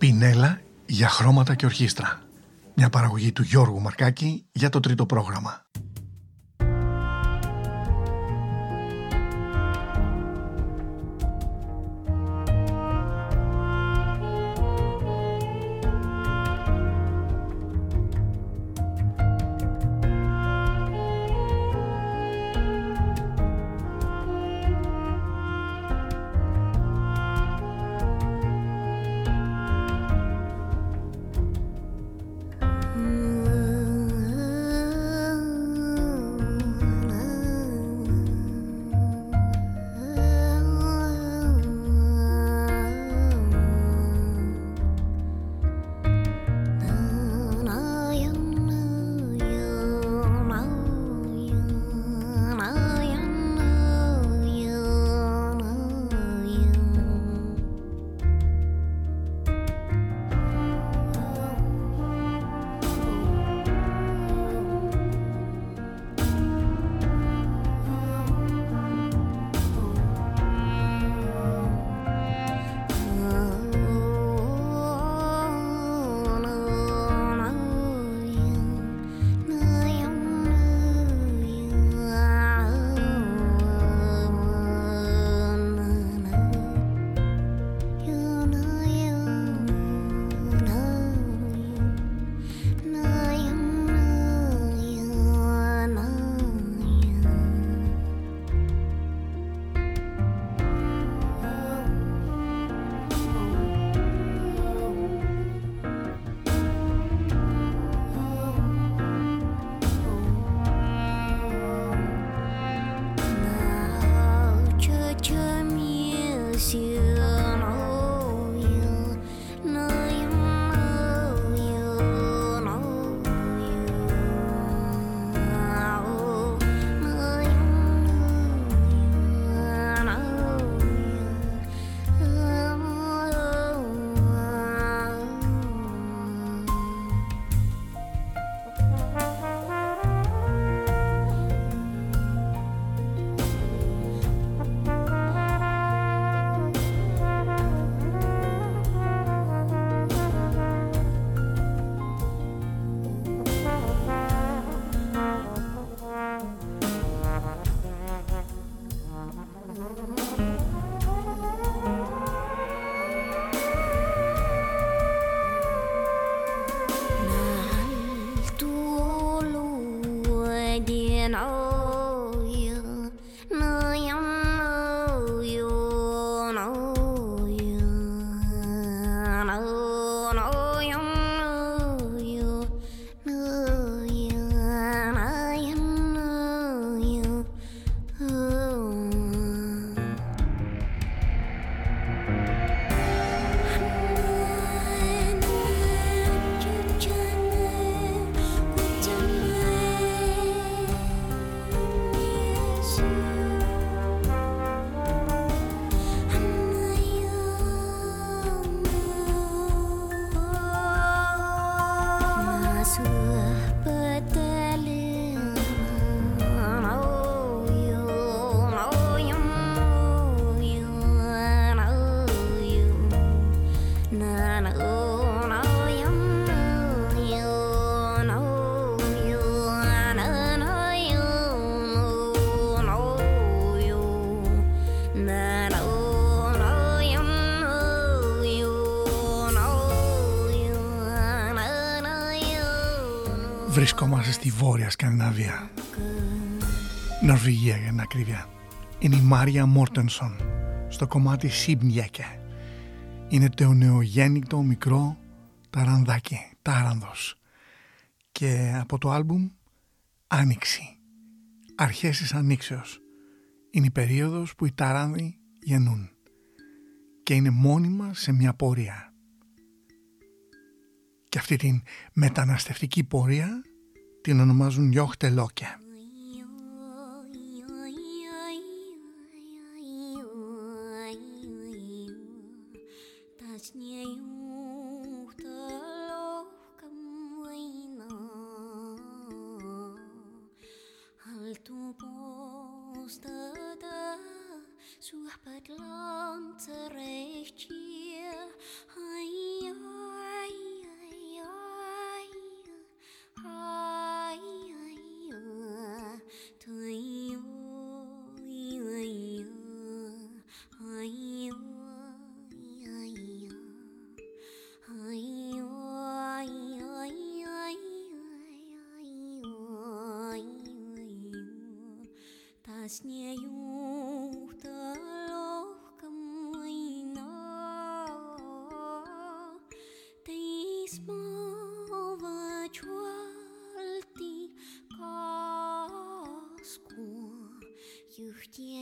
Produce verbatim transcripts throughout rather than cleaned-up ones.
Πινέλα για χρώματα και ορχήστρα. Μια παραγωγή του Γιώργου Μαρκάκη για το τρίτο πρόγραμμα. Βρισκόμαστε στη Βόρεια Σκανδιναβία, Νορβηγία για την ακρίβεια. Είναι η Μάρια Μόρτενσον στο κομμάτι Σιμπνιέκε. Είναι το νεογέννητο μικρό ταρανδάκι, τάρανδος. Και από το άλμπουμ Άνοιξη, αρχές της ανοίξεως. Είναι η περίοδος που οι τάρανδοι γεννούν και είναι μόνιμα σε μια πορεία. Και αυτή την μεταναστευτική πορεία την ονομάζουν Γιόχτελόκε. Suah bedland terecht hier, сне юхта лохкам война, ты смова чуальти каску, юхте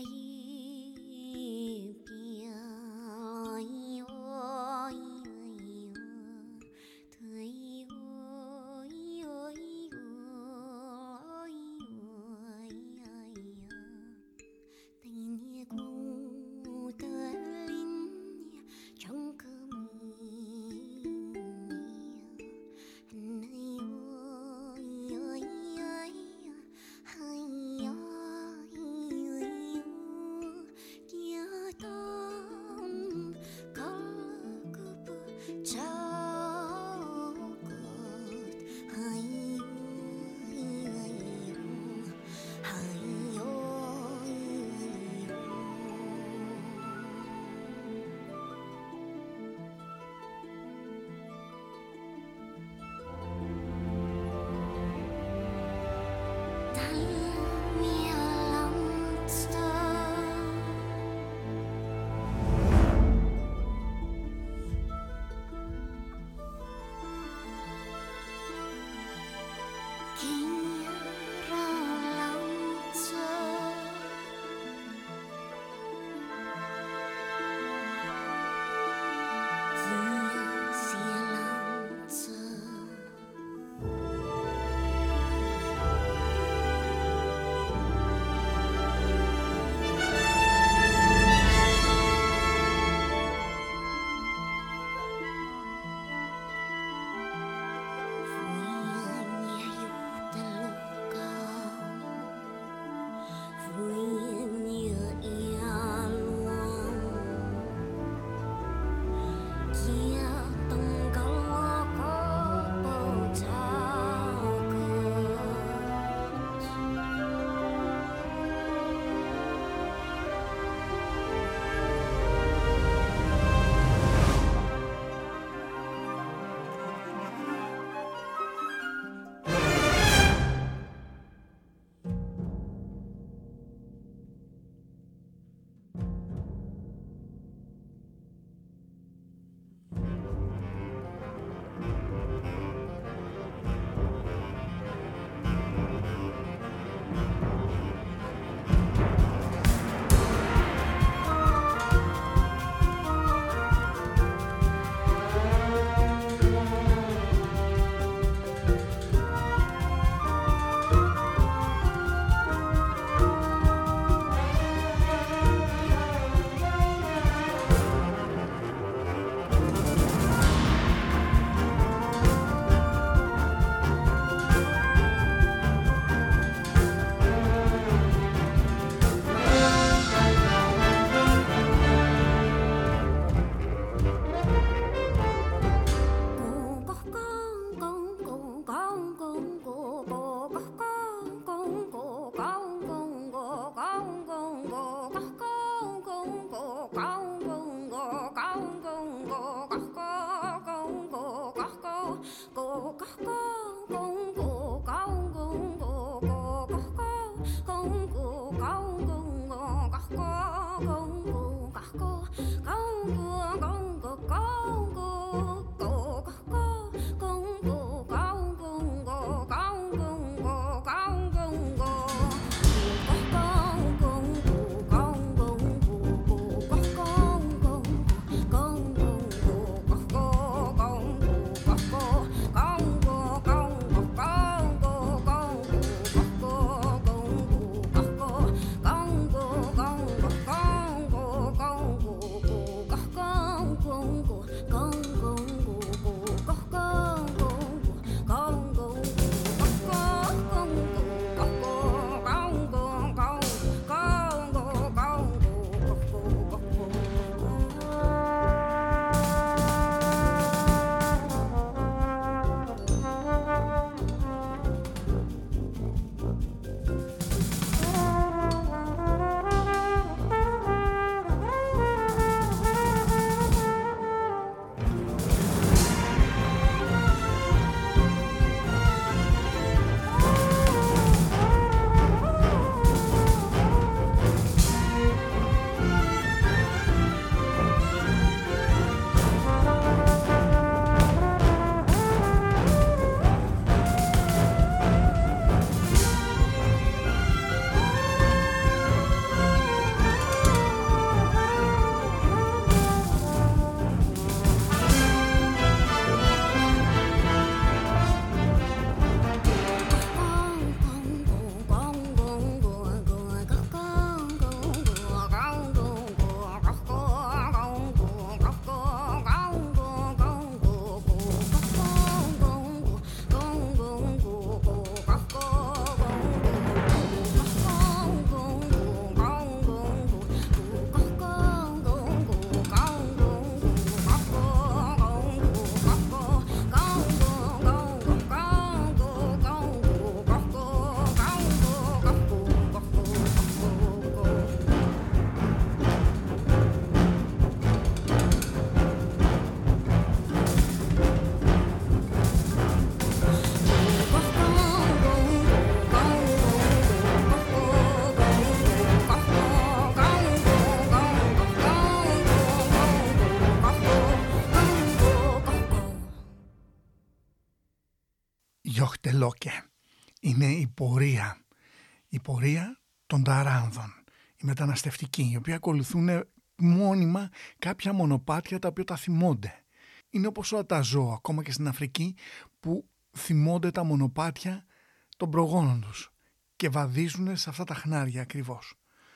Γιοχτελόκε. Είναι η πορεία, η πορεία των ταράνδων, οι μεταναστευτικοί, οι οποίοι ακολουθούν μόνιμα κάποια μονοπάτια τα οποία τα θυμώνται. Είναι όπως όλα τα ζώα, ακόμα και στην Αφρική, που θυμώνται τα μονοπάτια των προγόνων τους και βαδίζουν σε αυτά τα χνάρια ακριβώς.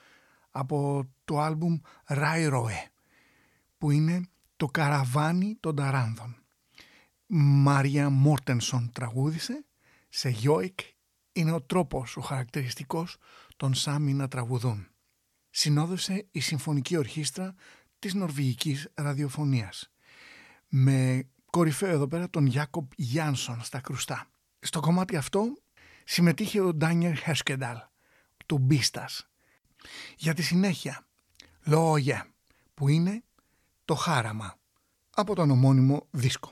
Από το άλμπουμ Ράιροε, που είναι το καραβάνι των ταράνδων. Μάρια Μόρτενσον τραγούδισε, σε γιόικ είναι ο τρόπος, ο χαρακτηριστικός των Σάμι να τραγουδούν. Συνόδευσε η Συμφωνική Ορχήστρα της Νορβηγικής Ραδιοφωνίας, με κορυφαίο εδώ πέρα τον Γιάκοπ Γιάνσον στα κρουστά. Στο κομμάτι αυτό συμμετείχε ο Ντάνιερ Χέρσκενταλ, του Μπίστας. Για τη συνέχεια, Λόγια, που είναι το χάραμα, από τον ομώνυμο δίσκο.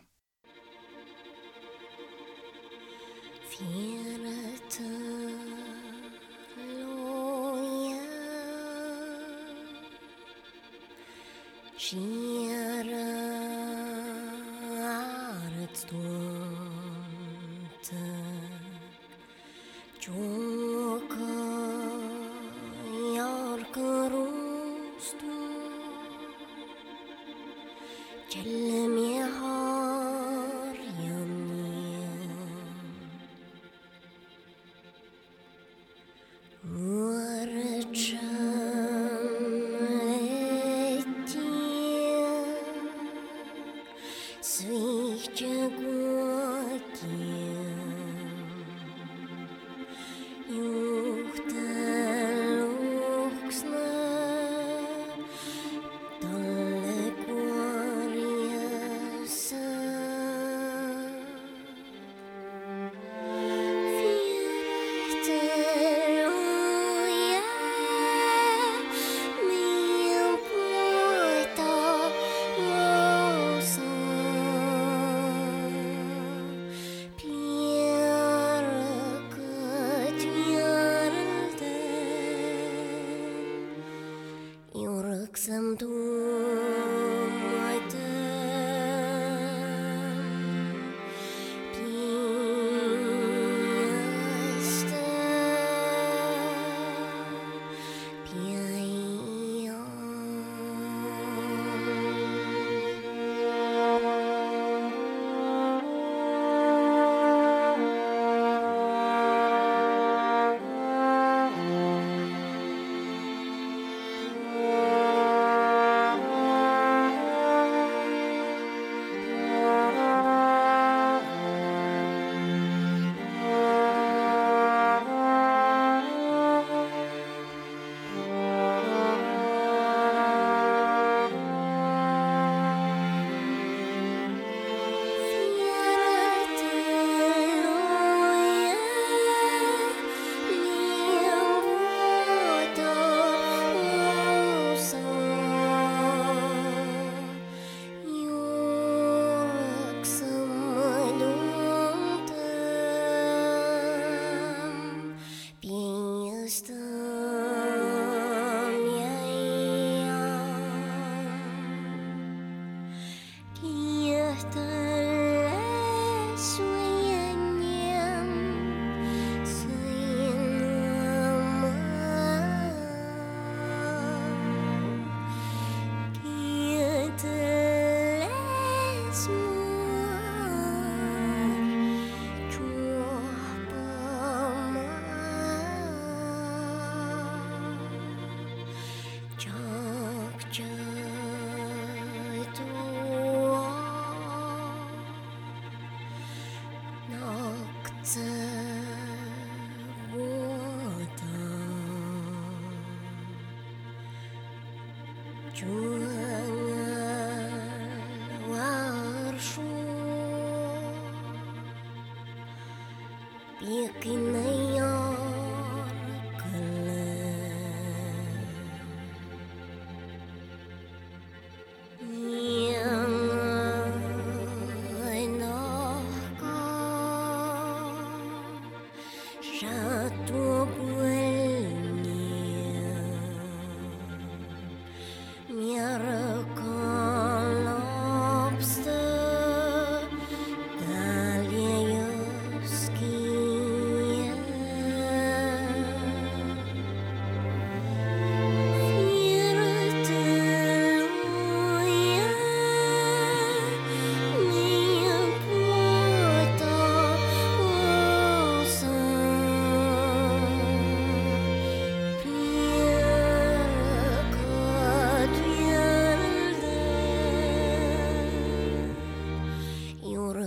Ski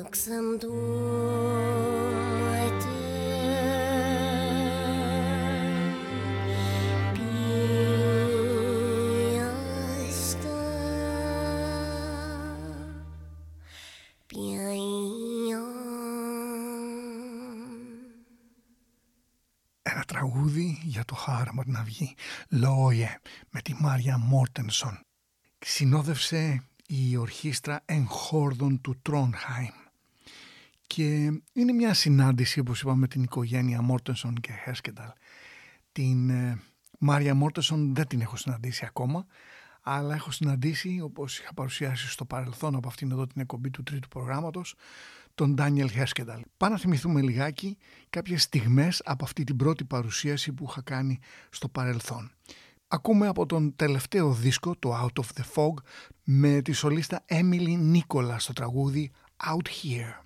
Ένα τραγούδι για το χάραμα την αυγή, Λόιε, με τη Μάρια Μόρτενσον. Συνόδευσε η ορχήστρα εγχόρδων του Τρόνχαϊμ και είναι μια συνάντηση, όπως είπαμε, με την οικογένεια Μόρτενσον και Χέρσκενταλ. Την ε, Μάρια Μόρτενσον δεν την έχω συναντήσει ακόμα, αλλά έχω συναντήσει, όπως είχα παρουσιάσει στο παρελθόν από αυτήν εδώ την εκπομπή του τρίτου προγράμματος, τον Ντάνιελ Χέρσκενταλ. Πάμε να θυμηθούμε λιγάκι κάποιες στιγμές από αυτή την πρώτη παρουσίαση που είχα κάνει στο παρελθόν. Ακούμε από τον τελευταίο δίσκο, το Out of the Fog, με τη σολίστα Emily Nicola στο τραγούδι Out Here.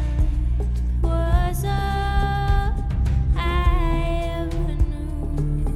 Was all I ever knew.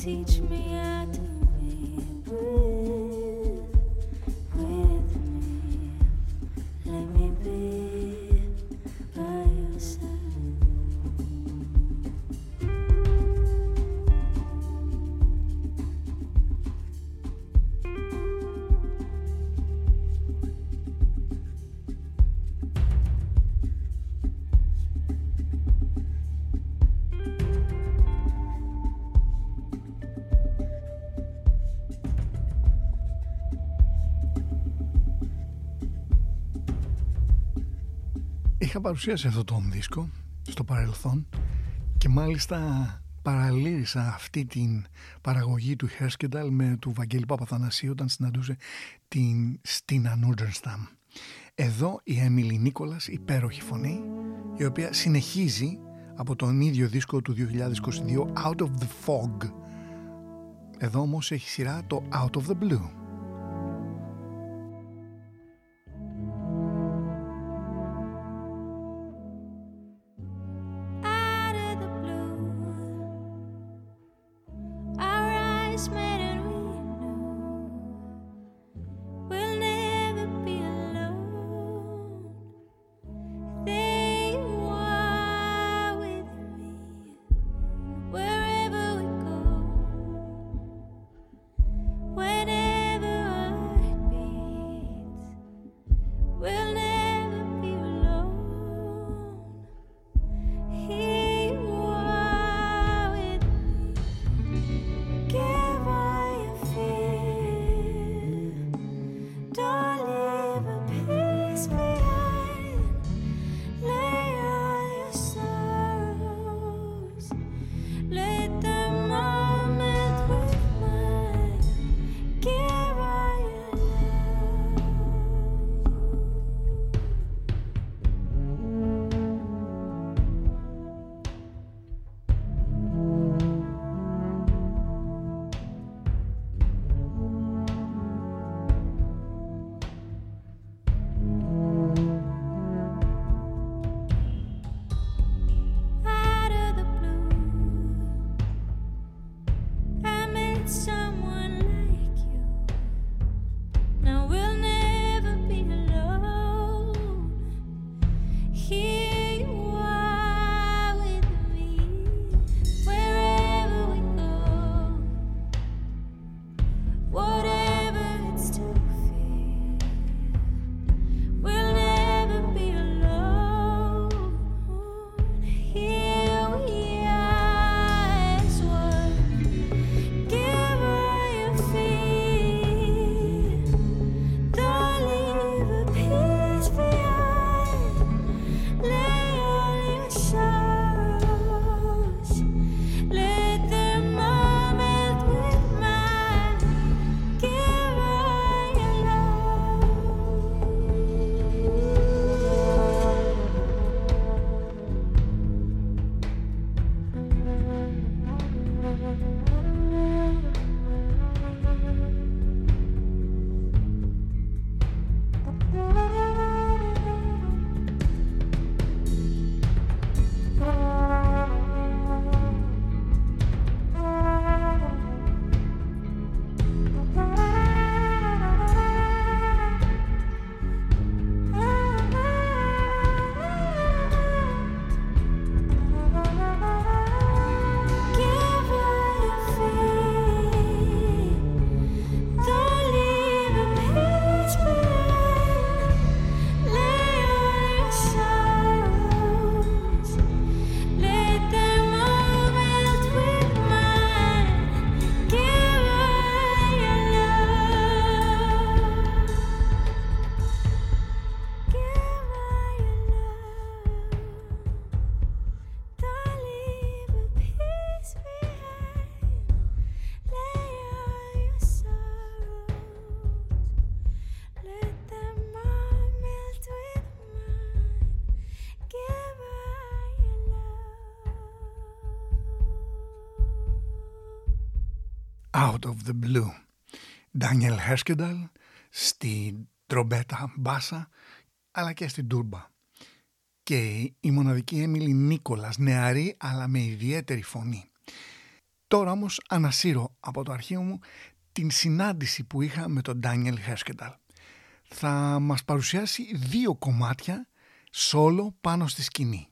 Είχα παρουσίασει αυτό τον δίσκο στο παρελθόν και μάλιστα παραλύρισα αυτή την παραγωγή του Herskendal με του Βαγγέλη Παπαθανασίου όταν συναντούσε την Στίνα Νούτζενσταμ. Εδώ η Έμιλι Νίκολας, υπέροχη φωνή, η οποία συνεχίζει από τον ίδιο δίσκο του δύο χιλιάδες είκοσι δύο, Out of the Fog. Εδώ όμως έχει σειρά το Out of the Blue. Out of the Blue. Daniel Herskendal στη τρομπέτα μπάσα αλλά και στην τούρμπα. Και η μοναδική Έμιλι Νίκολας, νεαρή αλλά με ιδιαίτερη φωνή. Τώρα όμως ανασύρω από το αρχείο μου την συνάντηση που είχα με τον Ντάνιελ Χέρσκενταλ. Θα μας παρουσιάσει δύο κομμάτια solo πάνω στη σκηνή.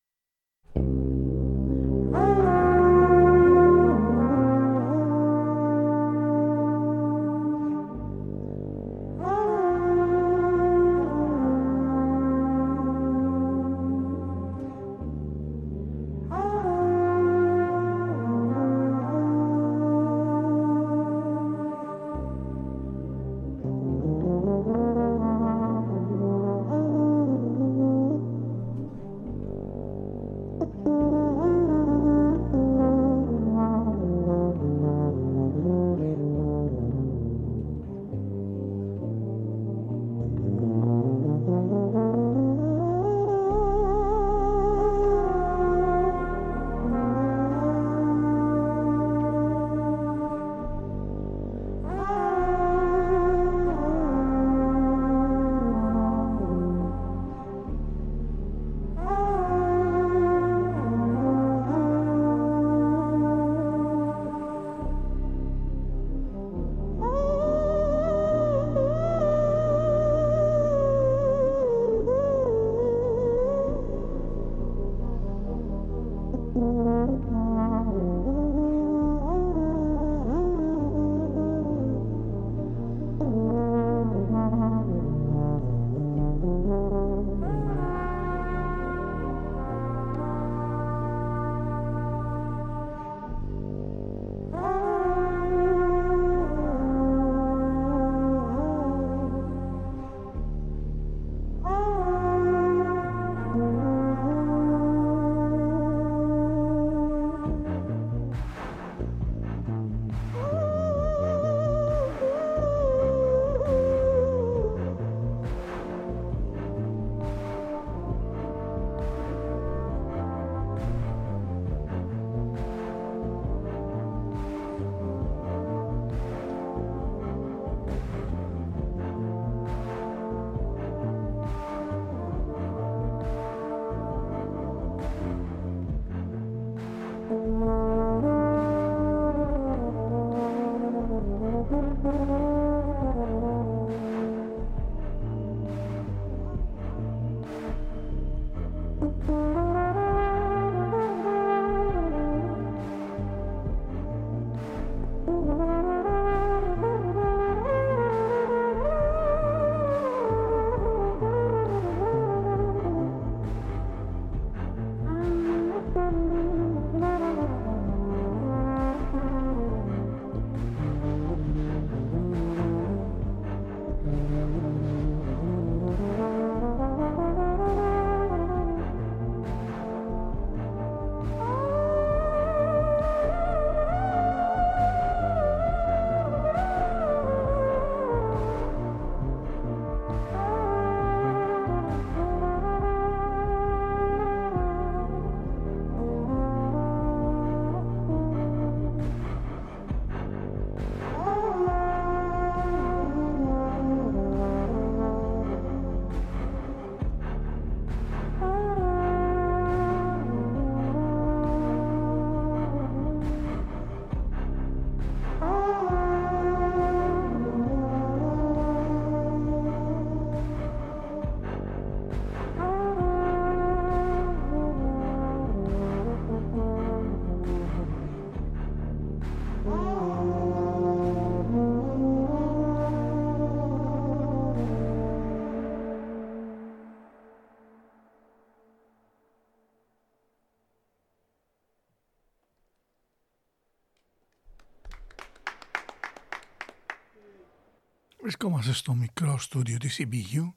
Βρισκόμαστε στο μικρό στούντιο της σι μπι γιου.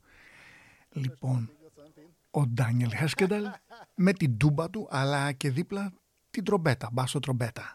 Λοιπόν, ο Ντάνιελ Χέρσκενταλ με την τούμπα του, αλλά και δίπλα την τρομπέτα, μπάσο τρομπέτα.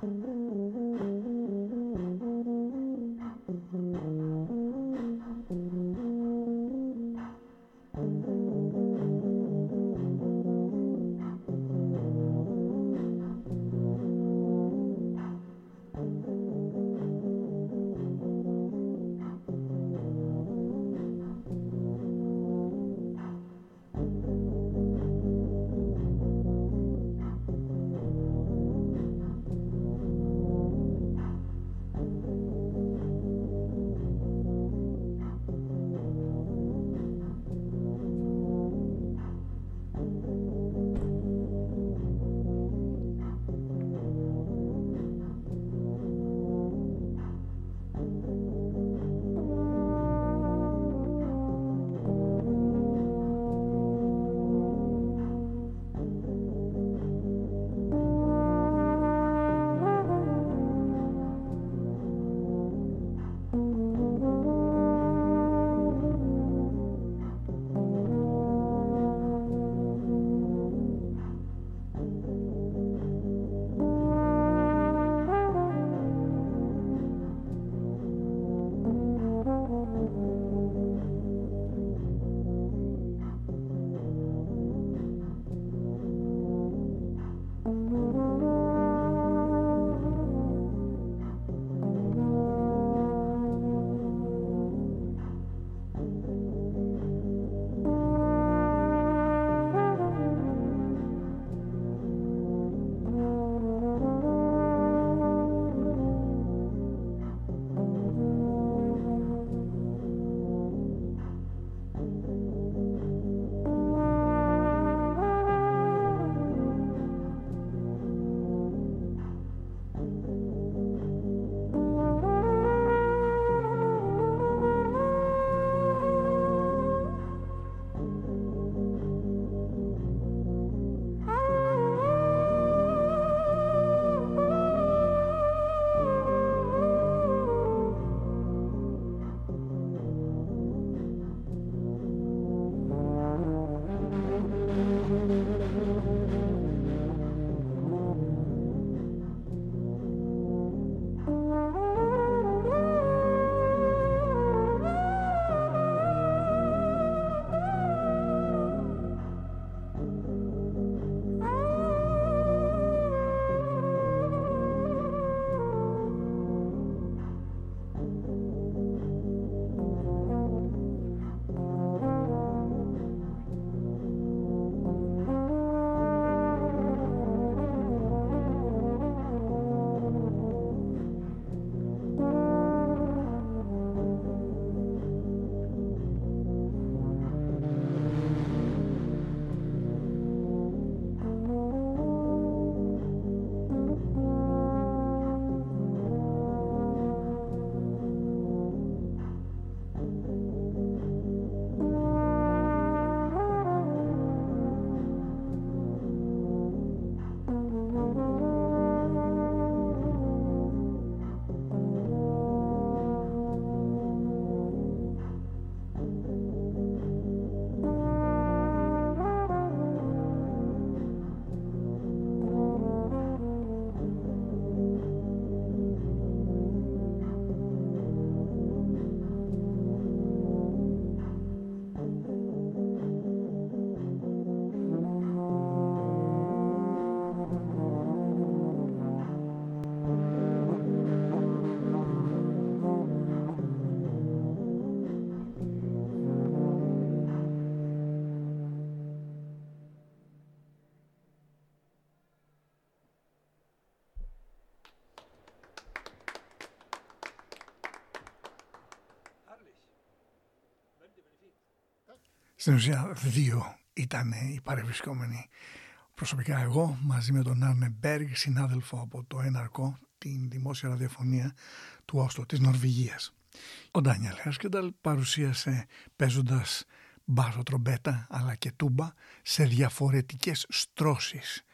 Στην ουσία δύο ήταν οι παρευρισκόμενοι. Προσωπικά εγώ μαζί με τον Άρνε Μπέργκ, συνάδελφο από το Εν Αρ Κο, την δημόσια ραδιοφωνία του Όσλο της Νορβηγίας. Ο Ντάνιελ Χέρσκενταλ παρουσίασε παίζοντας μπάσο, τρομπέτα αλλά και τούμπα σε διαφορετικές στρώσεις,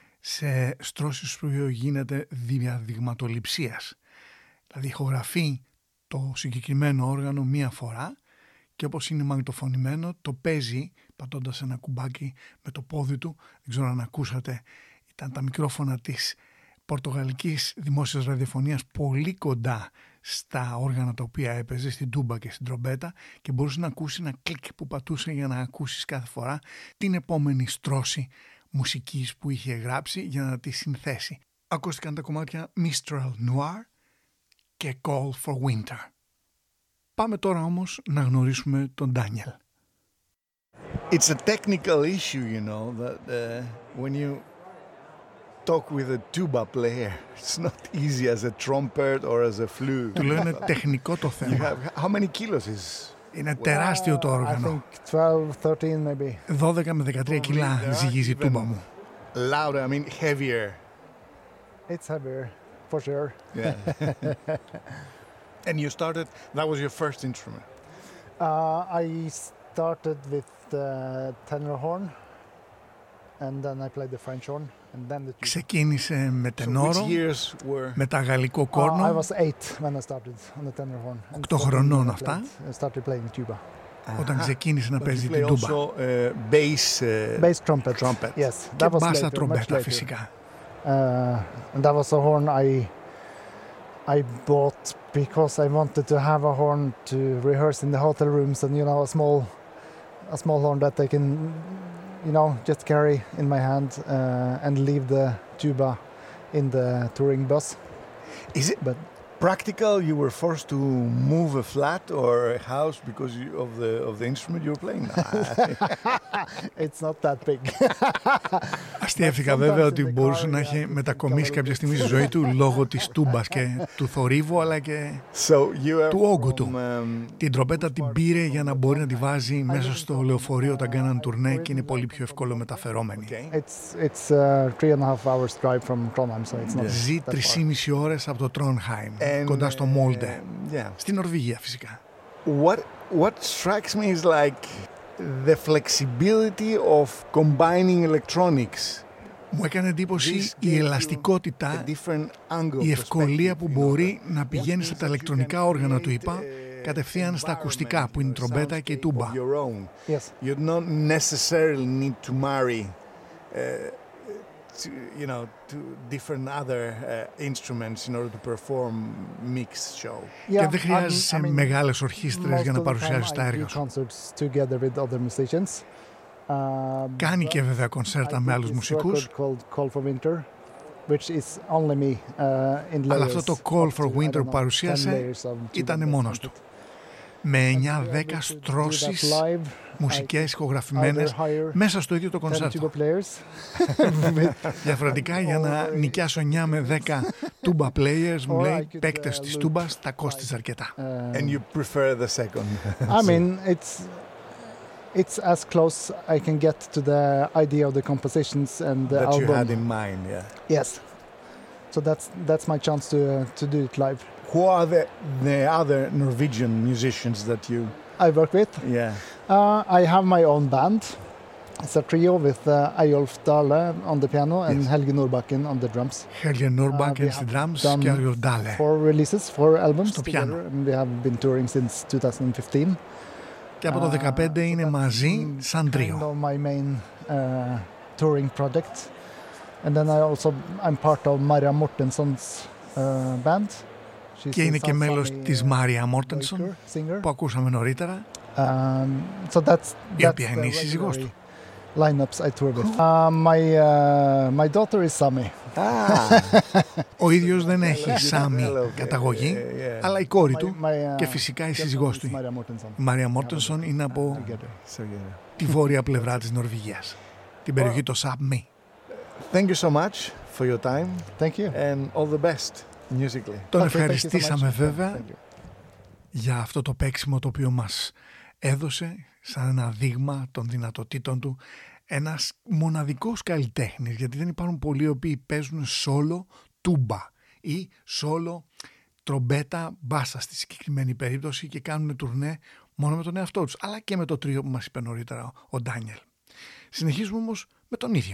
σε στρώσεις που γίνεται διαδειγματοληψίας. Δηλαδή ηχογραφεί το συγκεκριμένο όργανο μία φορά και όπως είναι μαγνητοφωνημένο το παίζει πατώντας ένα κουμπάκι με το πόδι του. Δεν ξέρω αν ακούσατε, ήταν τα μικρόφωνα της πορτογαλικής δημόσιας ραδιοφωνίας πολύ κοντά στα όργανα τα οποία έπαιζε, στην τούμπα και στην τρομπέτα, και μπορούσε να ακούσει ένα κλικ που πατούσε για να ακούσεις κάθε φορά την επόμενη στρώση μουσικής που είχε γράψει για να τη συνθέσει. Ακούστηκαν τα κομμάτια Mistral Noir και Call for Winter. Πάμε τώρα όμως να γνωρίσουμε τον Ντάνιελ. It's a technical issue, you know, that uh, when you talk with a tuba player, it's not easy as a trumpet or as a flute. Του λέω είναι τεχνικό το You θέμα. have, how many kilos is? Είναι τεράστιο το I όργανο. think twelve, thirteen maybe. δώδεκα με δεκατρία κιλά ζυγίζει η τούμπα μου. Louder, I mean heavier. It's heavier, for sure. Yeah. And you started, that was your first instrument. Uh, I started with the tenor horn, and then I played the French horn, and then the tuba. Ξεκίνησε με So which τενόρο, years were? μετά γαλλικό Uh, I κόρνο. was eight when I started on the tenor horn. And Οκτώ fourteen χρονών when I αυτά. played- I started playing the tuba. Όταν ξεκίνησε να But παίζει you την play τούμπα. also uh, bass. Uh, Bass trumpet. Trumpet. Yes, Και that was μπάσα later, much τρομπέτα later. φυσικά. Uh, and that was a horn I I bought because I wanted to have a horn to rehearse in the hotel rooms, and you know, a small a small horn that I can, you know, just carry in my hand uh, and leave the tuba in the touring bus. Is it But practical? You were forced to move a flat or a house because you, of the of the instrument you were playing. it's not that big. Αστείευτηκα βέβαια ότι μπορούσε να έχει μετακομίσει κάποια στιγμή στη ζωή του λόγω της τούμπας και του θορύβου, αλλά και So you are του όγκου from, του. um, Την τρομπέτα την πήρε για να μπορεί να τη βάζει μέσα στο λεωφορείο όταν κάναν τουρνέ και είναι πολύ πιο εύκολο μεταφερόμενη. okay. It's it's uh, three and a half hours drive from Trondheim, so it's not. Ζει that far. τρεις και μισή ώρες από το Τρόνχαϊμ, And, κοντά στο uh, Μόλντε, yeah. στη Νορβηγία φυσικά. What what strikes me is like the flexibility of combining electronics. Μου έκανε εντύπωση This η gives you ελαστικότητα, a different angle η ευκολία perspective, που you know, μπορεί that να πηγαίνει means από that τα you ηλεκτρονικά can όργανα του create, ΙΠΑ uh, κατευθείαν στα ακουστικά που είναι η environment, τρομπέτα και η soundscape τούμπα. of your own. Yes. You don't necessarily need to marry, uh, to, you know, to different other uh, instruments in order to perform mixed show. Και δεν χρειάζεσαι μεγάλες ορχήστρες για να παρουσιάζεις τα έργα σου. Κάνει και βέβαια κονσέρτα με άλλους μουσικούς, αλλά αυτό το Call for Winter που παρουσίασε ήταν μόνος του. Με εννιά δέκα στρώσεις μουσικές ηχογραφημένες μέσα στο ίδιο το κονσέρτο. Διαφορετικά, για να νοικιάσω εννιά με δέκα tuba players, μου λέει, παίκτες της τούμπας, τα κόστιζε αρκετά. And you prefer the second? I mean, it's it's as close I can get to the idea of the compositions and the that album. you had in mind, yeah. Yes. So that's that's my chance to uh, to do it live. Who are the the other Norwegian musicians that you? I work with. Yeah. Uh, I have my own band. It's a trio with uh, Eyolf Dale on the piano and Yes. Helge Nordbakken on the drums. Helge Nordbakken we στη have drums done και Arjo Dale. Four releases, four albums Στο πιάνο. together, and we have been touring since twenty fifteen. Και από το δεκαπέντε είναι μαζί σαν Kind τρίο. of my main uh, touring project. And then I also I'm part of Maria Mortenson's uh, band. She's Και a είναι και μέλος Sansani της Μάρια Μόρτενσον, Baker singer. που ακούσαμε νωρίτερα, Um, so that's η that's οποία είναι η the σύζυγός του. regular lineups I tour with. Uh, my uh, my daughter is Sami. Ah. Ο ίδιος δεν έχει Σάμι Hello. καταγωγή, Yeah, yeah. αλλά η κόρη My- του my, uh, και φυσικά η girlfriend σύζυγός is του. Maria Mortensson. Η Μάρια Μόρτενσον είναι από Together. So, yeah. τη βόρεια πλευρά της Νορβηγίας, την περιοχή του Σάπμι. Thank you so much for your time Thank you. and all the best musically. Τον Okay, thank you so ευχαριστήσαμε much. βέβαια Thank you. για αυτό το παίξιμο το οποίο μας έδωσε σαν ένα δείγμα των δυνατοτήτων του, ένας μοναδικός καλλιτέχνης, γιατί δεν υπάρχουν πολλοί οι οποίοι παίζουν σόλο τούμπα ή σόλο τρομπέτα μπάσα στη συγκεκριμένη περίπτωση και κάνουν τουρνέ μόνο με τον εαυτό τους, αλλά και με το τρίο που μας είπε νωρίτερα ο Ντάνιελ. Συνεχίζουμε όμως με τον ίδιο.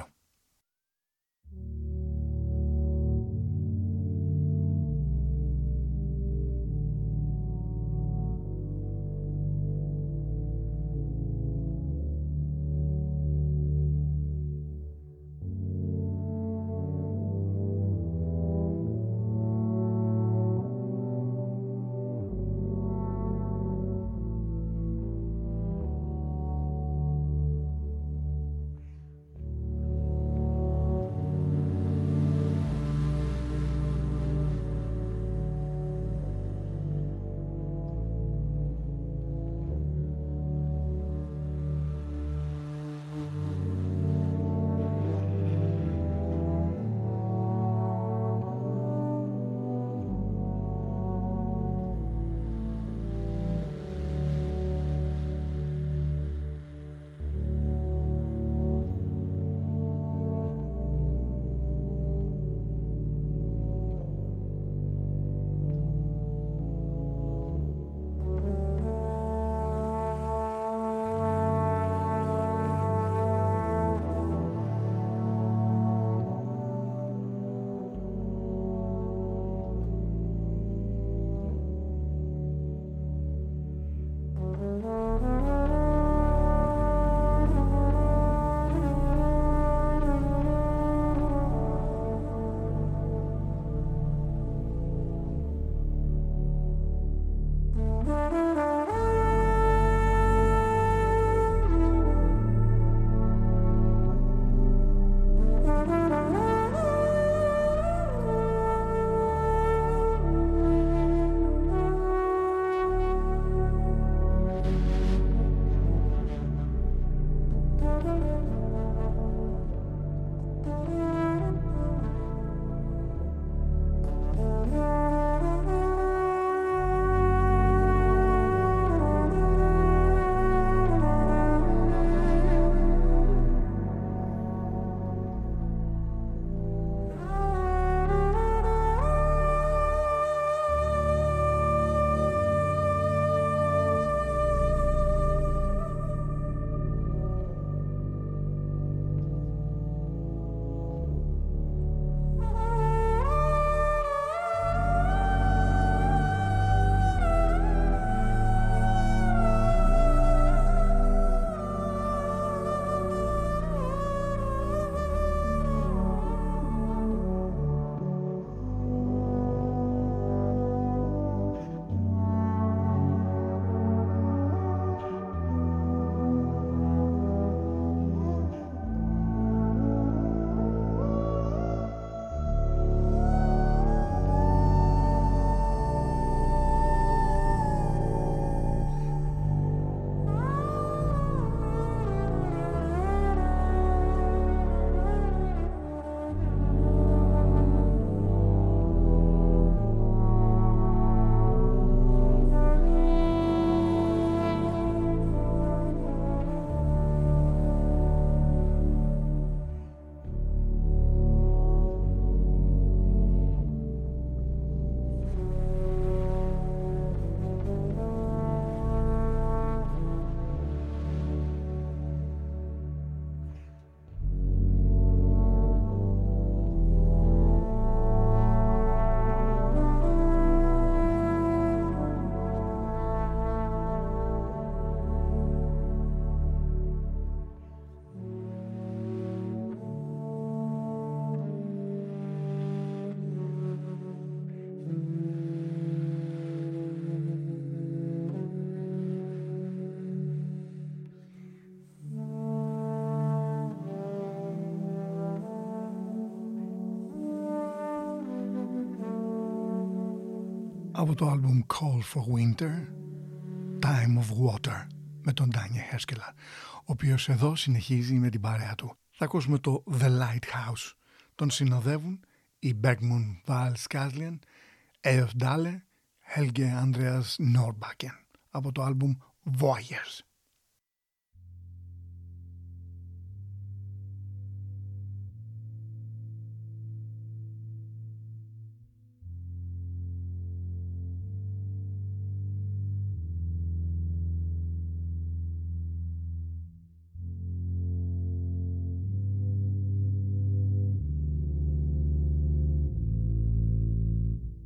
από το άλμπουμ Call for Winter, Time of Water, με τον Ντάνιε Χέρσκελα, ο οποίος εδώ συνεχίζει με την παρέα του. Θα ακούσουμε το The Lighthouse. Τον συνοδεύουν οι Bergman Val Skazlian, Eos Dahle, Helge Andreas Norbacken από το άλμπουμ Voyeurs.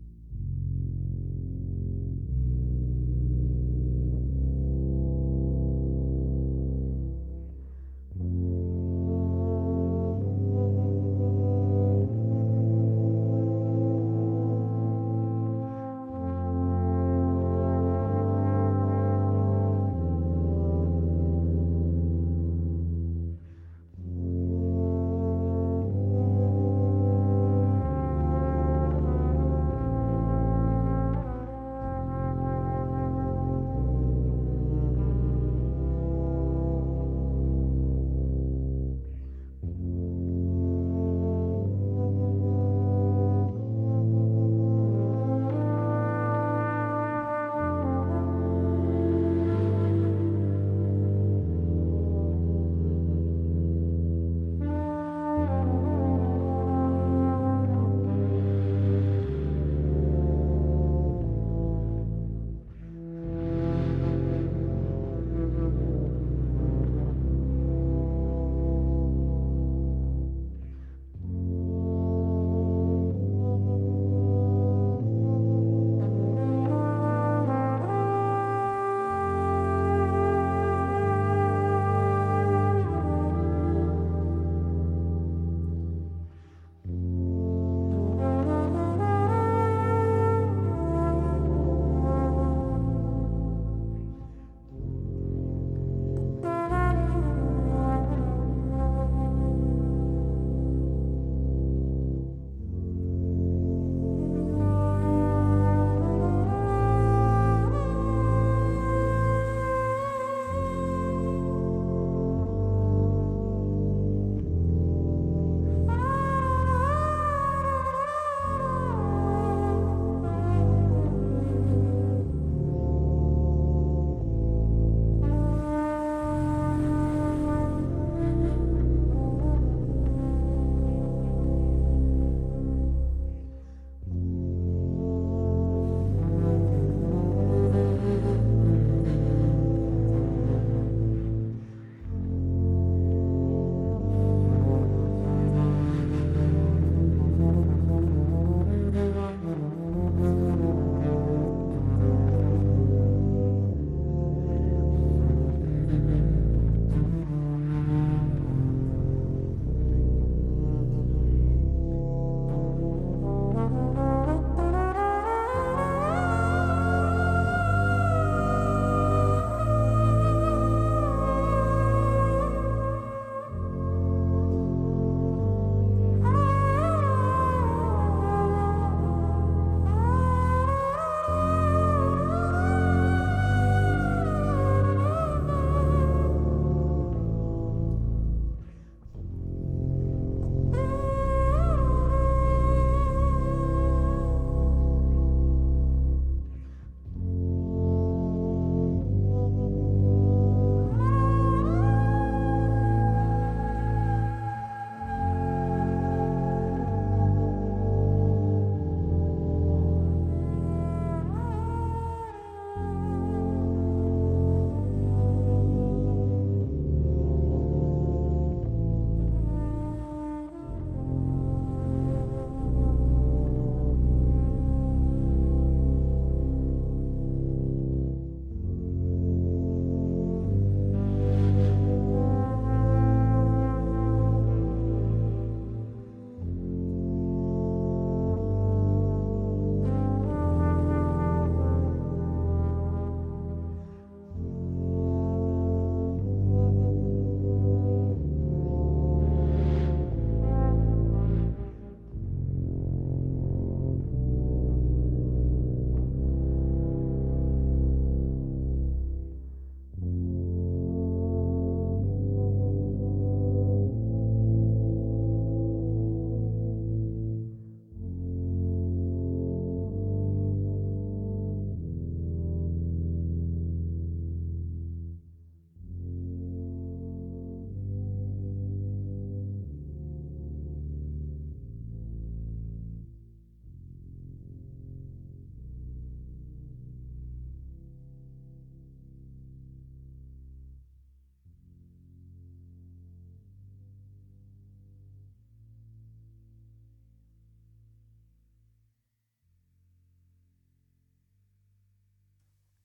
Thank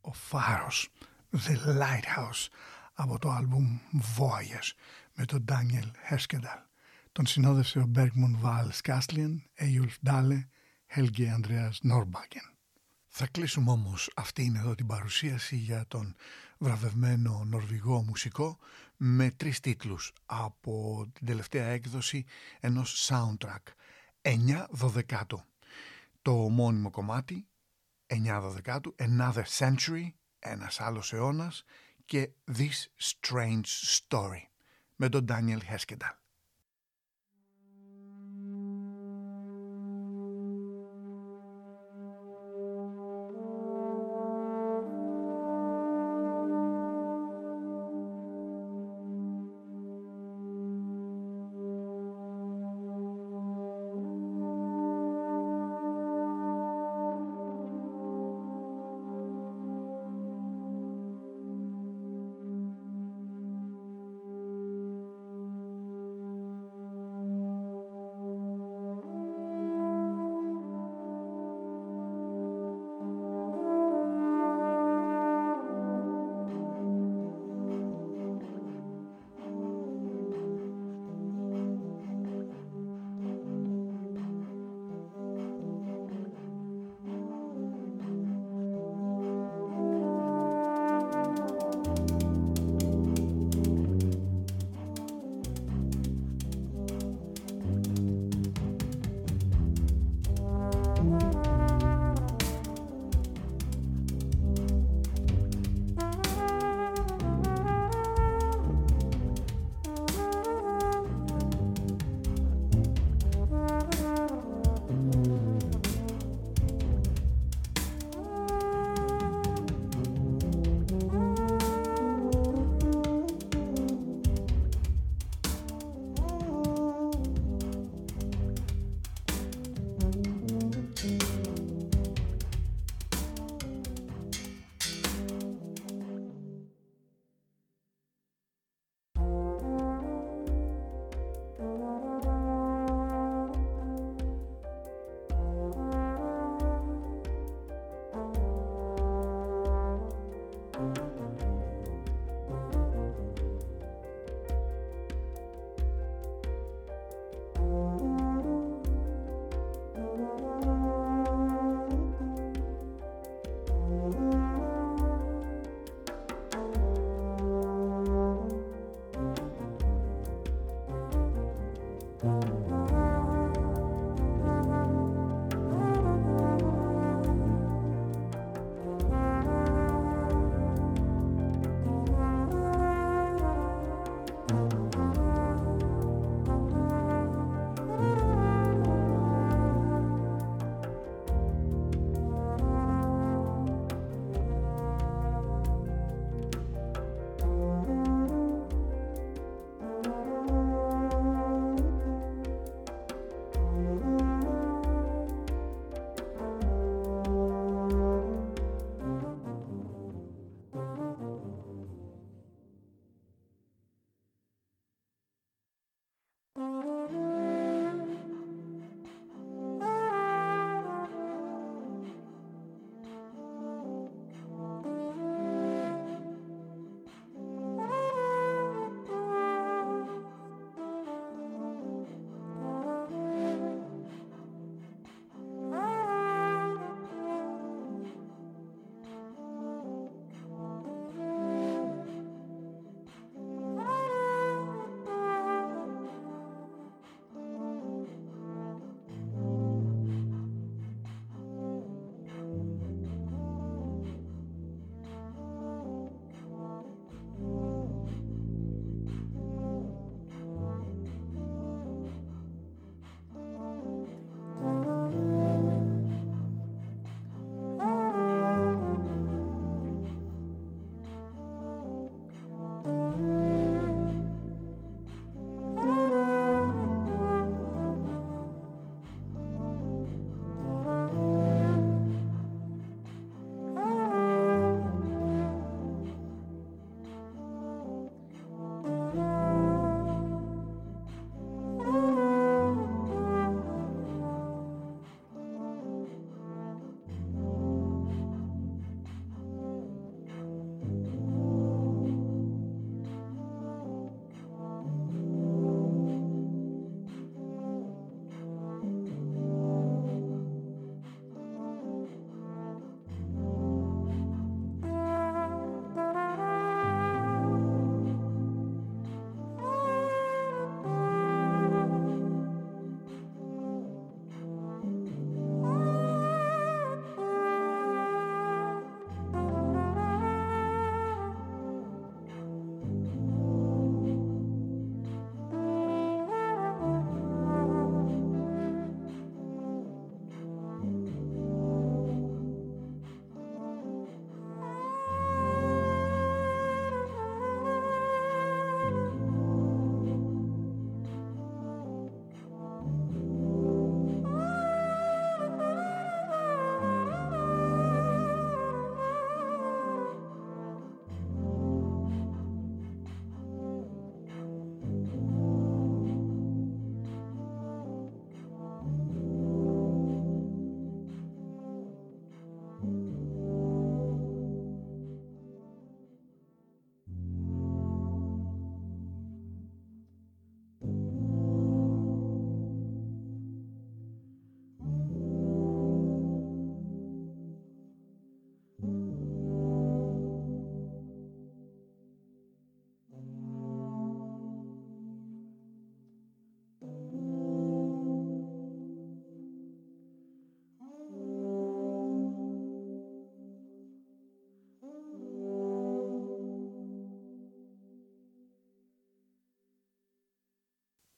ο φάρος, The Lighthouse, από το άλμπουμ Voyage με τον Daniel Heskedal. Τον συνόδευσε ο Bergman Val Skaslien, Eyjulf Dale, Helge Andreas Norrbacken. Θα κλείσουμε όμως αυτήν εδώ την παρουσίαση για τον βραβευμένο νορβηγό μουσικό με τρεις τίτλους από την τελευταία έκδοση ενός soundtrack, εννιά δωδεκάτου. Το μόνιμο κομμάτι, εννιά δωδεκάτου, Another Century, ένας άλλος αιώνας, και This Strange Story με τον Daniel Heskedal.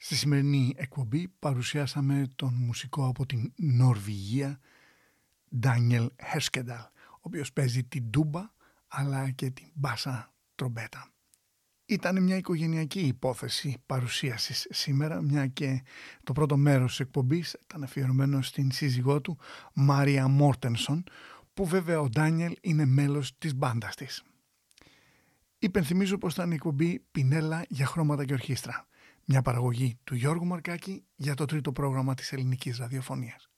Στη σημερινή εκπομπή παρουσιάσαμε τον μουσικό από την Νορβηγία Ντάνιελ Χέρσκενταλ, ο οποίος παίζει την τούμπα αλλά και την μπάσα τρομπέτα. Ήταν μια οικογενειακή υπόθεση παρουσίασης σήμερα, μια και το πρώτο μέρος της εκπομπής ήταν αφιερωμένο στην σύζυγό του Μάρια Μόρτενσον, που βέβαια ο Ντάνιελ είναι μέλος της μπάντας της. Υπενθυμίζω πως ήταν η εκπομπή Πινέλα για χρώματα και ορχήστρα, μια παραγωγή του Γιώργου Μαρκάκη για το τρίτο πρόγραμμα της ελληνικής ραδιοφωνίας.